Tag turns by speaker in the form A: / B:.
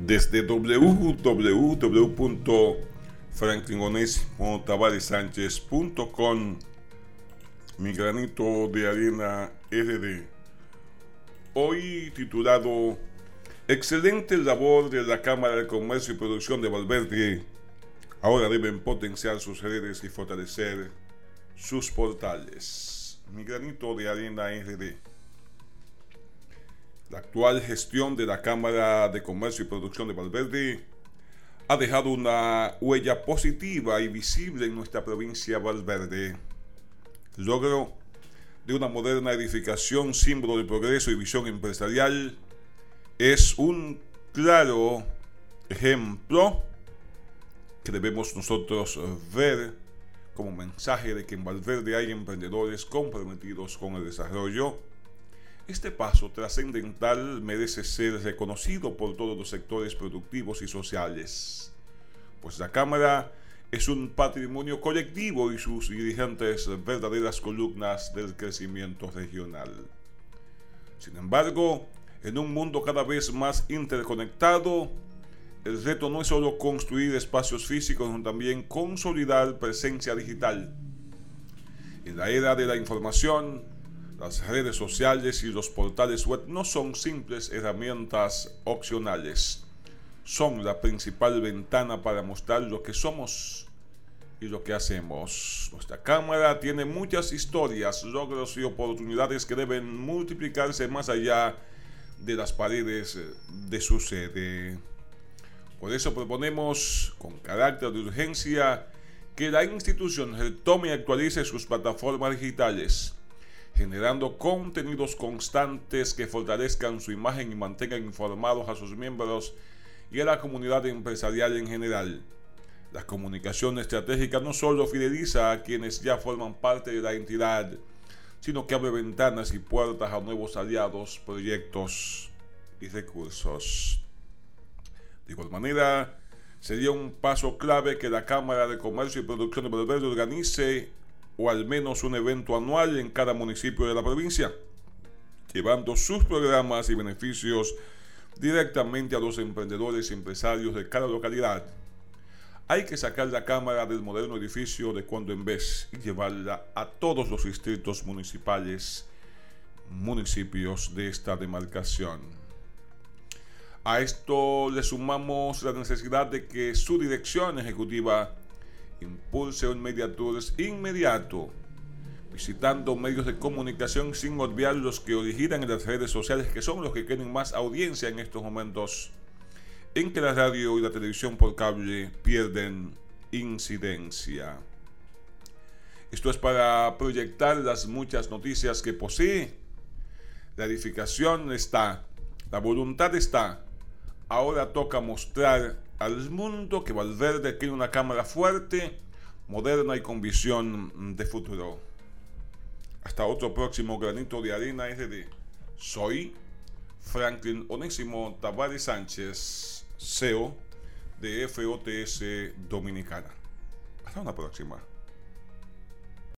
A: Desde www.franklinonesimo-tavaressanchez.com, mi granito de arena RD. Hoy titulado Excelente labor de la Cámara de Comercio y Producción de Valverde. Ahora deben potenciar sus redes y fortalecer sus portales. Mi granito de arena RD. La actual gestión de la Cámara de Comercio y Producción de Valverde ha dejado una huella positiva y visible en nuestra provincia de Valverde. El logro de una moderna edificación, símbolo de progreso y visión empresarial, es un claro ejemplo que debemos nosotros ver como mensaje de que en Valverde hay emprendedores comprometidos con el desarrollo. Este paso trascendental merece ser reconocido por todos los sectores productivos y sociales, pues la Cámara es un patrimonio colectivo y sus dirigentes verdaderas columnas del crecimiento regional. Sin embargo, en un mundo cada vez más interconectado, el reto no es solo construir espacios físicos, sino también consolidar presencia digital. En la era de la información, las redes sociales y los portales web no son simples herramientas opcionales. Son la principal ventana para mostrar lo que somos y lo que hacemos. Nuestra Cámara tiene muchas historias, logros y oportunidades que deben multiplicarse más allá de las paredes de su sede. Por eso proponemos, con carácter de urgencia, que la institución retome y actualice sus plataformas digitales, generando contenidos constantes que fortalezcan su imagen y mantengan informados a sus miembros y a la comunidad empresarial en general. La comunicación estratégica no solo fideliza a quienes ya forman parte de la entidad, sino que abre ventanas y puertas a nuevos aliados, proyectos y recursos. De igual manera, sería un paso clave que la Cámara de Comercio y Producción de Valverde organice o al menos un evento anual en cada municipio de la provincia, llevando sus programas y beneficios directamente a los emprendedores y empresarios de cada localidad. Hay que sacar la Cámara del moderno edificio de cuando en vez y llevarla a todos los distritos municipales, municipios de esta demarcación. A esto le sumamos la necesidad de que su dirección ejecutiva impulse un media tours inmediato, visitando medios de comunicación sin olvidar los que originan en las redes sociales, que son los que tienen más audiencia en estos momentos, en que la radio y la televisión por cable pierden incidencia. Esto es para proyectar las muchas noticias que posee. La edificación está, la voluntad está. Ahora toca mostrar al mundo que Valverde tiene una Cámara fuerte, moderna y con visión de futuro. Hasta otro próximo granito de arena RD. Soy Franklin Onésimo Tavares Sánchez, CEO de FOTS Dominicana. Hasta una próxima.